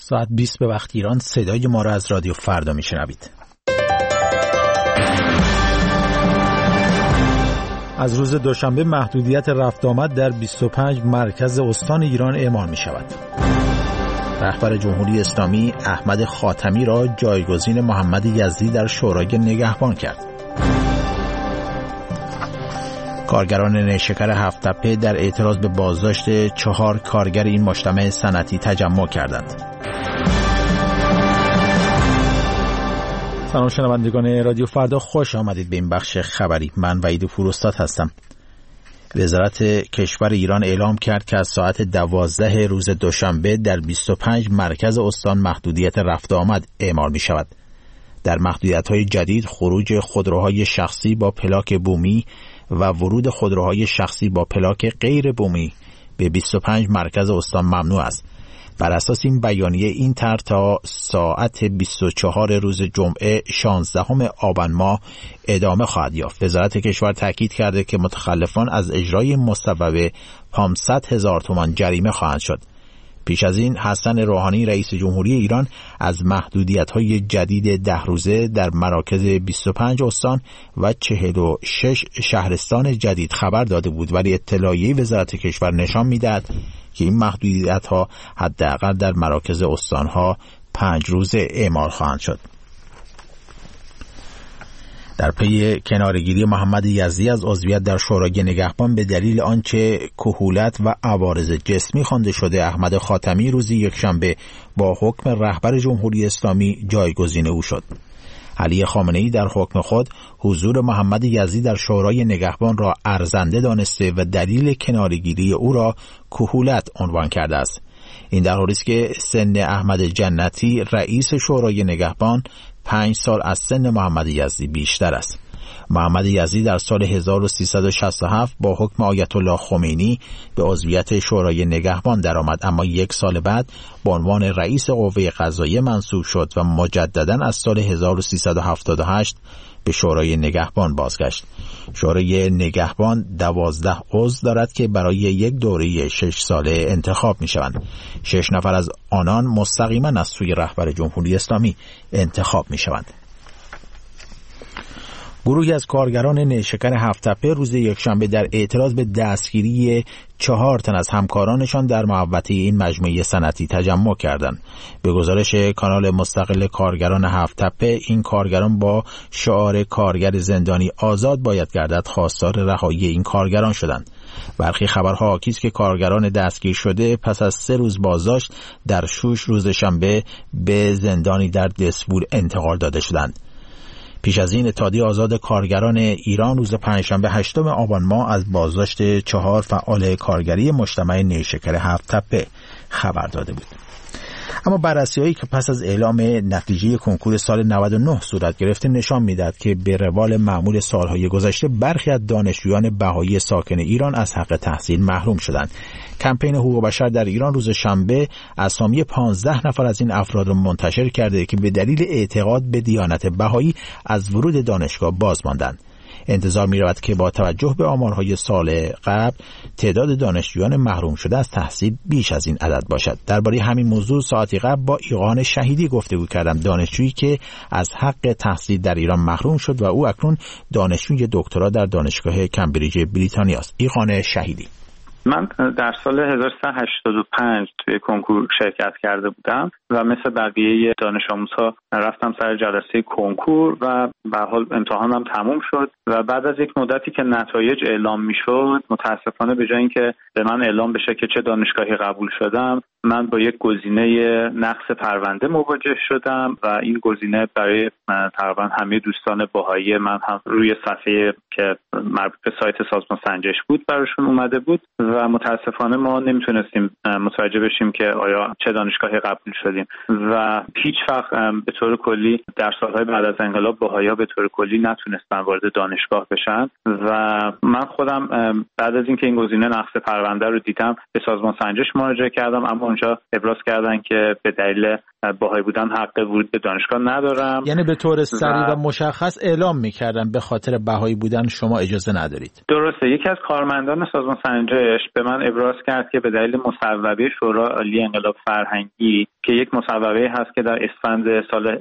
ساعت 20 به وقت ایران. صدای ما را از رادیو فردا میشنوید. از روز دوشنبه محدودیت رفت آمد در 25 مرکز استان ایران اعمال می شود. رهبر جمهوری اسلامی احمد خاتمی را جایگزین محمد یزدی در شورای نگهبان کرد. کارگران نیشکر هفت‌تپه در اعتراض به بازداشت 4 کارگر این مجتمع صنعتی تجمع کردند. سلام شنوندگان رادیو فردا، خوش آمدید به این بخش خبری. من وحید فروستاد هستم. وزارت کشور ایران اعلام کرد که از ساعت 12 روز دوشنبه در 25 مرکز استان محدودیت رفت آمد اعمال می شود. در محدودیت‌های جدید خروج خودروهای شخصی با پلاک بومی و ورود خودروهای شخصی با پلاک غیر بومی به 25 مرکز استان ممنوع است. بر اساس این بیانیه این طرح تا ساعت 24 روز جمعه 16 آبان ماه ادامه خواهد یافت. وزارت کشور تاکید کرده که متخلفان از اجرای مصوبه 500,000 تومان جریمه خواهند شد. پیش از این حسن روحانی رئیس جمهوری ایران از محدودیت‌های جدید 10 روزه در مراکز 25 استان و 46 شهرستان جدید خبر داده بود، ولی اطلاعیه وزارت کشور نشان می‌دهد که این محدودیت‌ها حداقل در مراکز استان‌ها 5 روزه اعمال خواهند شد. در پی کناره‌گیری محمد یزدی از عضویت در شورای نگهبان به دلیل آنچه کهولت و عوارض جسمی خوانده شده، احمد خاتمی روز یکشنبه با حکم رهبر جمهوری اسلامی جایگزین او شد. علی خامنه‌ای در حکم خود حضور محمد یزدی در شورای نگهبان را ارزنده دانسته و دلیل کناره‌گیری او را کهولت عنوان کرده است. این در حالی است که سن احمد جنتی رئیس شورای نگهبان 5 سال از سن محمد یزدی بیشتر است. محمد یزدی در سال 1367 با حکم آیت الله خمینی به عضویت شورای نگهبان درآمد، اما 1 سال بعد به عنوان رئیس قوه قضاییه منصوب شد و مجددا از سال 1378 به شورای نگهبان بازگشت. شورای نگهبان 12 عضو دارد که برای یک دوره 6 ساله انتخاب می شوند. 6 نفر از آنان مستقیما از سوی رهبر جمهوری اسلامی انتخاب می شوند. گروهی از کارگران نیشکر هفت‌تپه روز یکشنبه در اعتراض به دستگیری 4 تن از همکارانشان در محوطه این مجموعه صنعتی تجمع کردند. به گزارش کانال مستقل کارگران هفت‌تپه، این کارگران با شعار کارگر زندانی آزاد باید گردد خواستار رهایی این کارگران شدند. برخی خبرها حاکی است که کارگران دستگیر شده پس از 3 روز بازداشت در شوش روز شنبه به زندانی در دسفول انتقال داده شدند. پیش از این اتحادیه آزاد کارگران ایران روز پنجشنبه 8 آبان ماه از بازداشت 4 فعال کارگری مجتمع نیشکر هفت‌تپه خبر داده بود. اما بررسی‌هایی که پس از اعلام نتیجه کنکور سال 99 صورت گرفته نشان می‌دهد که به روال معمول سالهای گذشته برخی از دانشجویان بهایی ساکن ایران از حق تحصیل محروم شدند. کمپین حقوق بشر در ایران روز شنبه اسامی 15 نفر از این افراد را منتشر کرده که به دلیل اعتقاد به دیانت بهایی از ورود دانشگاه باز ماندند. انتظار می رود که با توجه به آمارهای سال قبل تعداد دانشجویان محروم شده از تحصیل بیش از این عدد باشد. درباره همین موضوع ساعتی قبل با ایقان شهیدی گفتگو کردم، دانشجویی که از حق تحصیل در ایران محروم شد و او اکنون دانشجوی دکترا در دانشگاه کمبریج بریتانیا است. ایقان شهیدی: من در سال 1385 توی کنکور شرکت کرده بودم و مثل بقیه دانش آموزها رفتم سر جلسه کنکور و به هر حال امتحانم تموم شد و بعد از یک مدتی که نتایج اعلام میشد، متاسفانه به جای اینکه به من اعلام بشه که چه دانشگاهی قبول شدم، من با یک گزینه نقص پرونده مواجه شدم و این گزینه برای تقریبا همه دوستان بهایی من هم روی صفحه که مربوط به سایت سازمان سنجش بود براشون اومده بود و متاسفانه ما نمیتونستیم متوجه بشیم که آیا چه دانشگاهی قبول شدیم و هیچ وقت به طور کلی در سالهای بعد از انقلاب بهایی‌ها به طور کلی نتونستن وارد دانشگاه بشن و من خودم بعد از اینکه این گزینه نقص پرونده رو دیدم به سازمان سنجش مراجعه کردم، اما اونجا ابراز کردن که به دلیل بهایی بودن حق ورود به دانشگاه ندارم. یعنی به طور سریع و مشخص اعلام می‌کردن به خاطر بهایی بودن شما اجازه ندارید. درسته. یکی از کارمندان سازمان سنجش به من ابراز کرد که به دلیل مصوبه شورای عالی انقلاب فرهنگی که یک مصوبه هست که در اسفند سال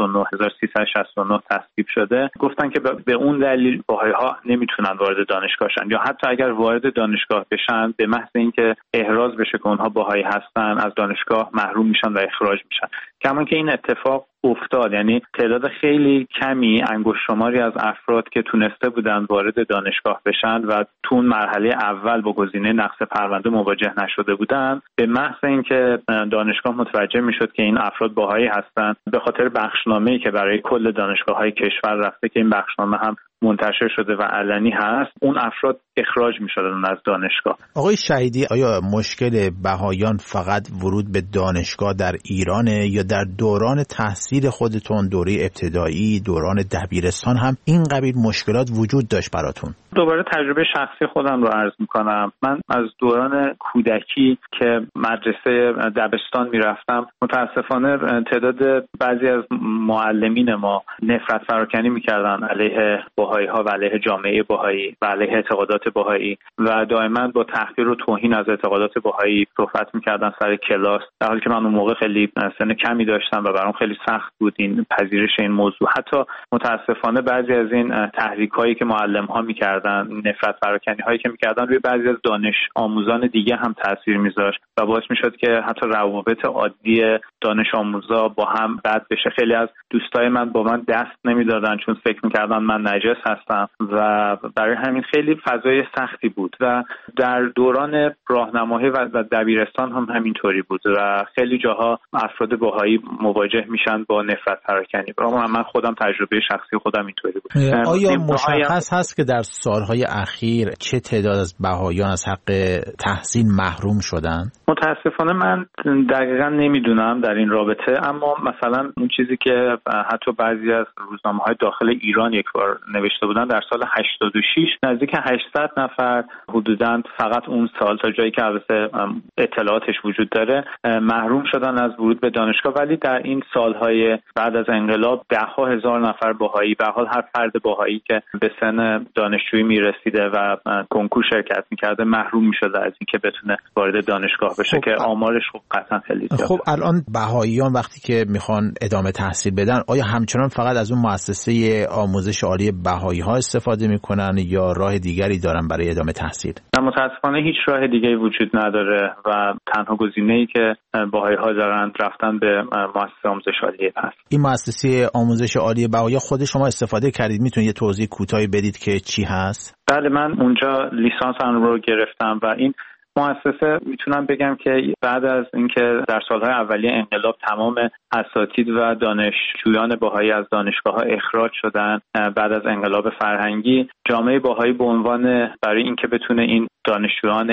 1369 تصویب شده، گفتن که به اون دلیل بهائی‌ها نمیتونن وارد دانشگاه شن، یا حتی اگر وارد دانشگاه بشن به محض اینکه احراز بشه که اونها بهائی هستن از دانشگاه محروم میشن و اخراج میشن. کما که این اتفاق افتاد، یعنی تعداد خیلی کمی، انگشت شماری از افراد که تونسته بودن وارد دانشگاه بشن و تو اون مرحله اول با گزینه نقض پرونده مواجه نشده بودن، به محض اینکه دانشگاه متوجه میشد که این افراد بهائی هستن، به خاطر بخشنامه‌ای که برای کل دانشگاه‌های کشور رفته که این بخشنامه هم منتشر شده و علنی هست، اون افراد اخراج می‌شدن از دانشگاه. آقای شهیدی، آیا مشکل بهائیان فقط ورود به دانشگاه در ایرانه یا در دوران تحصیل خودتون، دوره ابتدایی، دوران دبیرستان هم این قبیل مشکلات وجود داشت براتون؟ دوباره تجربه شخصی خودم رو عرض می‌کنم. من از دوران کودکی که مدرسه دبستان می‌رفتم، متأسفانه تعداد بعضی از معلمین ما نفرت پراکنی می‌کردن علیه بهائی‌ها و علیه جامعه بهائی و علیه اعتقادات بهائی و دائما با تحقیر و توهین از اعتقادات بهائی صحبت می‌کردن سر کلاس، در حالی که من اون موقع خیلی سن کمی داشتم و برام خیلی سخت بود این پذیرش این موضوع. حتی متأسفانه بعضی از این تحریک‌هایی که معلم‌ها می‌کردن، نفرت پراکنی‌هایی که می‌کردن، روی بعضی از دانش آموزان دیگه هم تاثیر می‌ذاشت و باعث می‌شد که حتی روابط عادی دانش آموزا با هم بد بشه. خیلی از دوستای من با من دست نمی‌دادن چون فکر می‌کردن من نجس هستم و برای همین خیلی فضای سختی بود و در دوران راهنمایی و دبیرستان هم همینطوری بود و خیلی جاها افراد بهائی مواجه میشن با نفرت پراکنی. من خودم تجربه شخصی خودم اینطوری بود. آیا مشخص هست که در سالهای اخیر چه تعداد از بهائیان از حق تحصیل محروم شدن؟ متاسفانه من دقیقاً نمیدونم در این رابطه، اما مثلا اون چیزی که حتی بعضی از روزنامه‌های داخل ایران یک بار نوشته بودن، در سال 86 نزدیک 800 نفر حدوداً فقط اون سال، تا جایی که البته اطلاعاتش وجود داره، محروم شدن از ورود به دانشگاه. ولی در این سالهای بعد از انقلاب ده‌ها هزار نفر بهائی، به حال هر فرد بهائی که به سن دانشجویی میرسیده و کنکور شرکت میکرده محروم میشده از اینکه بتونه وارد دانشگاه بشه که آمارش خب قطعا خیلی زیاده. خب الان بهائیان وقتی که میخوان ادامه تحصیل بدن، آیا همچنان فقط از اون مؤسسه آموزش عالی بهائی ها استفاده میکنن یا راه دیگری دارن برای ادامه تحصیل؟ متاسفانه هیچ راه دیگری وجود نداره و تنها گزینه‌ای که بهائی ها دارن رفتن به مؤسسه آموزش عالی هست. این مؤسسه آموزش عالی بهائی خود شما استفاده کردید؟ میتونید یه توضیح کوتاهی بدید که چی هست؟ بله، من اونجا لیسانسم رو گرفتم و این مؤسسه میتونم بگم که بعد از اینکه در سالهای اولیه انقلاب تمام اساتید و دانشجویان بهائی از دانشگاه‌ها اخراج شدن، بعد از انقلاب فرهنگی جامعه بهائی به عنوان برای اینکه بتونه این دانشجویان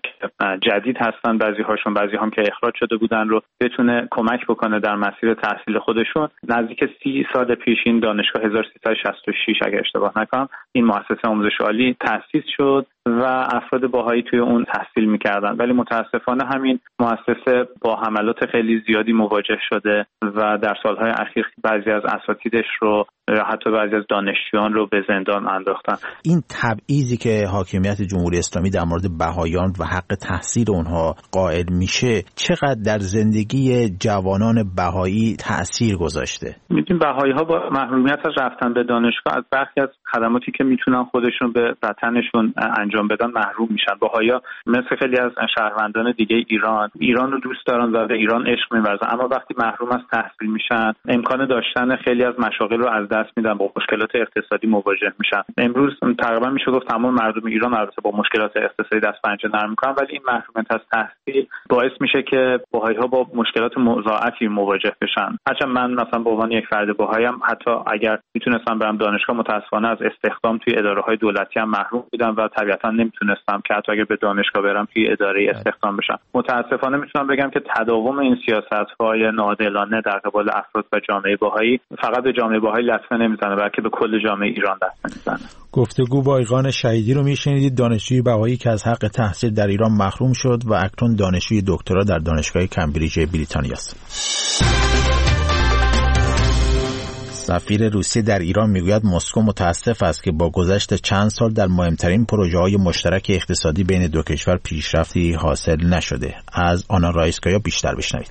جدید هستن، بعضی هم که اخراج شده بودن، رو بتونه کمک بکنه در مسیر تحصیل خودشون، نزدیک 30 سال پیش این دانشگاه 1366 اگر اشتباه نکنم این مؤسسه آموزش عالی تأسیس شد و افراد بهائی توی اون تحصیل میکردن. ولی متاسفانه همین مؤسسه با حملات خیلی زیادی مواجه شده و در سالهای اخیر بعضی از اساتیدش رو، حتی بعضی از دانشجویان رو به زندان انداختن. این تبعیضی که حاکمیت جمهوری اسلامی در مورد بهائیان و حق تحصیل اونها قائل میشه چقدر در زندگی جوانان بهائی تأثیر گذاشته؟ میدونیم بهائی ها با محرومیت از رفتن به دانشگاه از برخی از خدماتی که میتونن خودشون به وطنشون انجام بدن محروم میشن. بهائی ها مثل خیلی از شهروندان دیگه ایران رو دوست دارن و به ایران عشق می‌ورزن، اما وقتی محروم از تحصیل میشن امکان داشتن خیلی از مشاغل رو از دست میدن، با مشکلات اقتصادی مواجه میشن. امروز تقریبا میشه گفت تمام مردم ایران البته با مشکلات اقتصادی دست پنجه نرم میکنن، ولی این محرومیت از تحصیل باعث میشه که بهائی ها با مشکلات مضاعفی مواجه بشن. هرچند من مثلا به عنوان یک فرد بهائی هم حتی اگر میتونستم برم دانشگاه، متاسفانه از استخدام توی اداره‌های دولتی هم محروم بودم و طبیعتا نمیتونستم که حتی اگر به دانشگاه برم توی اداره استخدام بشم. متاسفانه میتونم بگم که تداوم این سیاست‌های ناعادلانه در قبال افراد و جامعه بهائی فقط به جامعه بهائی لطمه نمیزنه، بلکه به کل جامعه ایران لطمه میزنه. گفتگو با ایقان شهیدی رو میشنیدید، دانشجوی بهائی که از حق تحصیل در ایران محروم شد و اکنون دانشجوی دکترا در دانشگاه کمبریج بریتانیا است. سفیر روسیه در ایران میگوید مسکو متاسف است که با گذشت چند سال در مهمترین پروژه‌های مشترک اقتصادی بین دو کشور پیشرفتی حاصل نشده. از آنا رایسکایا بیشتر بشنوید.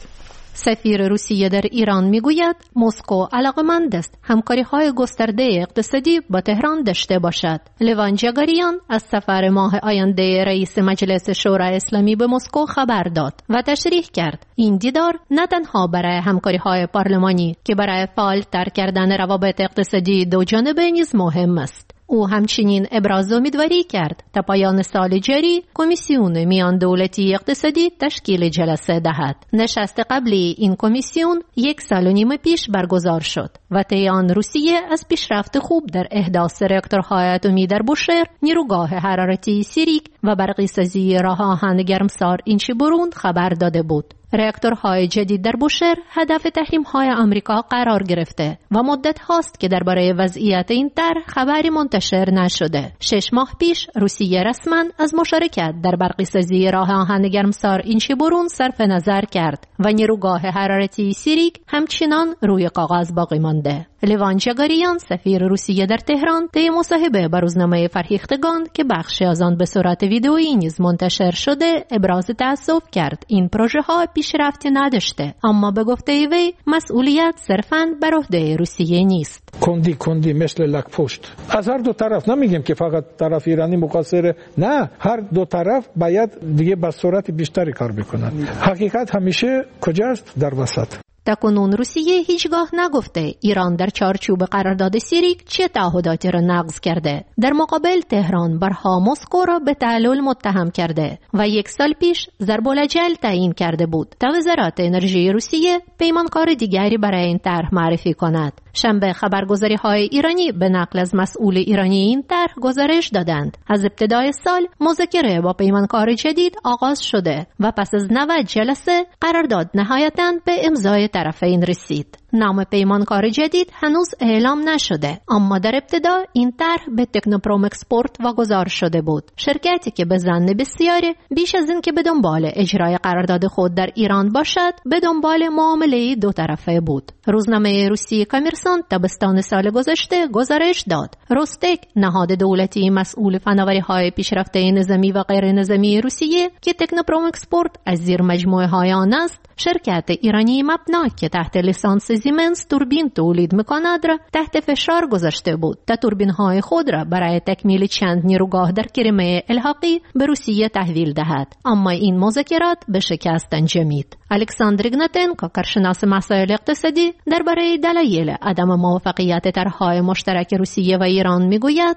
سفیر روسیه در ایران میگوید مسکو علاقمند است همکاری‌های گسترده اقتصادی با تهران داشته باشد. لیوان جگاریان از سفر ماه آینده رئیس مجلس شورای اسلامی به مسکو خبر داد و تشریح کرد این دیدار نه تنها برای همکاری‌های پارلمانی که برای فعال‌تر کردن روابط اقتصادی دو جانبه نیز مهم است. او همچنین ابراز امیدواری کرد تا پایان سال جاری کمیسیون میان دولتی اقتصادی تشکیل جلسه دهد. نشست قبلی این کمیسیون 1.5 سال پیش برگزار شد و طی آن روسیه از پیشرفت خوب در احداث راکتورهای اتمی در بوشهر، نیروگاه حرارتی سیریک و برقی راه آهن گرمسار اینچیبورون خبر داده بود. راکتورهای جدید در بوشهر هدف تحریم‌های آمریکا قرار گرفته و مدت هاست که درباره وضعیت این طرح خبری منتشر نشده. 6 ماه پیش روسیه رسما از مشارکت در برقی راه آهن گرمسار اینچیبورون صرف نظر کرد و نیروگاه حرارتی سیریک همچنان روی کاغذ باقی مانده. لیوان جگاریان سفیر روسیه در تهران طی مصاحبه با روزنامه فرهیختگان که بخشی از آن به صورت ویدئویی نیز منتشر شده ابراز تأسف کرد این پروژه ها پیشرفتی نداشته، اما به گفته وی مسئولیت صرفاً بر عهده روسیه نیست. کندی مثل لک پشت از هر دو طرف، نمیگم که فقط طرف ایرانی مقصره، نه، هر دو طرف باید دیگه با سرعت بیشتری کار بکنن. حقیقت همیشه کجاست؟ در وسط. تاکنون روسیه هیچگاه نگفته ایران در چارچوب قرارداد سیریک چه تعهداتی را نقض کرده. در مقابل تهران برها مسکو را به تعلل متهم کرده و 1 سال پیش ضرب الاجل تعیین کرده بود تا وزارت انرژی روسیه پیمانکار دیگری برای این طرح معرفی کند. شنبه خبرگزاری‌های ایرانی به نقل از مسئول ایرانی این طرح گزارش دادند از ابتدای سال مذاکره با پیمانکار جدید آغاز شده و پس از 90 جلسه قرارداد نهایتاً به امضای طرفین رسید. نام پیمانکار جدید هنوز اعلام نشده، اما در ابتدا این طرح به تکنوپروم اکسپورت واگذار شده بود، شرکتی که به ظن بسیاری بیش از این که به دنبال اجرای قرارداد خود در ایران باشد به دنبال معامله دو طرفه بود. روزنامه روسی کامرسانت تابستان سال گذشته گزارش داد روستک، نهاد دولتی مسئول فناوری‌های پیشرفته نظامی و غیر نظامی روسیه که تکنوپروم اکسپورت از زیر مجموعه های آن است، شرکت ایرانی مبنا که تحت لیسانس زیمنس توربین تولید میکند را تحت فشار گذاشته بود تا توربین های خود را برای تکمیل چند نیروگاه در کریمه الحاقی به روسیه تحویل دهد، اما این مذاکرات به شکست انجامید. الکساندر ایگناتنکو، کارشناس مسائل اقتصادی، درباره دلایل عدم موفقیت طرح‌های مشترک روسیه و ایران میگوید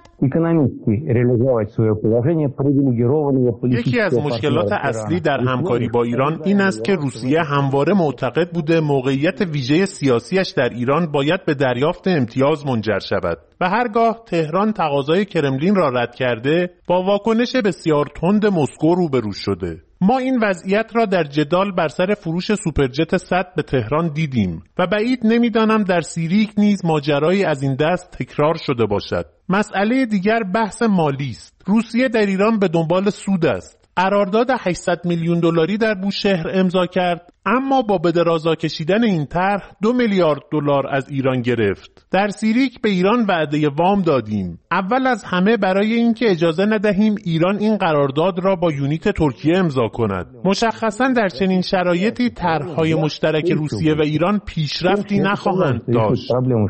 یکی از مشکلات اصلی در همکاری با ایران این است که روسیه همواره معتقد بوده موقعیت ویژه سیاسیش در ایران باید به دریافت امتیاز منجر شود و هرگاه تهران تقاضای کرملین را رد کرده با واکنش بسیار تند مسکو روبرو شده. ما این وضعیت را در جدال بر سر فروش سوپرجت 100 به تهران دیدیم و بعید نمیدانم در سیریک نیز ماجرایی از این دست تکرار شده باشد. مسئله دیگر بحث مالی است. روسیه در ایران به دنبال سود است. قرارداد 800 میلیون دلاری در بوشهر امضا کرد، اما با به درازا کشیدن این طرح 2 میلیارد دلار از ایران گرفت. در سیریک به ایران وعده وام دادیم، اول از همه برای اینکه اجازه ندهیم ایران این قرارداد را با یونیت ترکیه امضا کند. مشخصاً در چنین شرایطی طرح‌های مشترک روسیه و ایران پیشرفتی نخواهند داشت.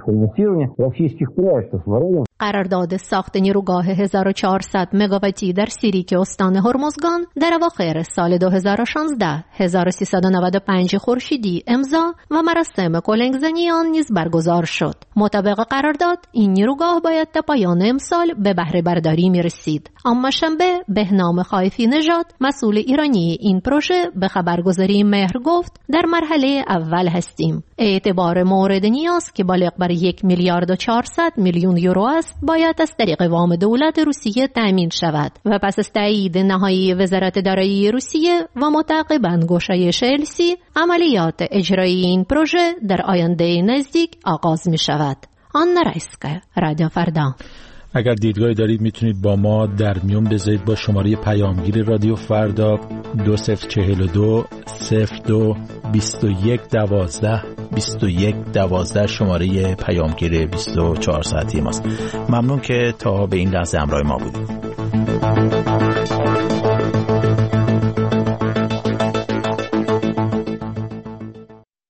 قرارداد ساخت نیروگاه 1400 مگاواتی در سیریک استان هرمزگان در اواخر سال 2016 1395 خورشیدی امضا و مراسم کلنگزنی آن نیز برگزار شد. مطابق قرارداد این نیروگاه باید تا پایان امسال به بهره برداری می رسید، اما شنبه بهنام خایفی نژاد مسئول ایرانی این پروژه به خبرگزاری مهر گفت در مرحله اول هستیم. اعتبار مورد نیاز که بالغ بر 1 میلیارد و 400 میلیون یورو است باید از طریق وام دولت روسیه تأمین شود و پس از تایید نهایی وزارت دارایی روسیه و متعاقباً گشایش السی عملیات اجرایی این پروژه در آینده نزدیک آغاز می شود. آنا رایسکا، رادیو فردا. اگر دیدگاهی دارید میتونید با ما در میون بذارید با شماره پیامگیر رادیو فردا 2042 02 21 12 21 12 شماره پیامگیر 24 ساعتی ماست. ممنون که تا به این لحظه همراه ما بودید.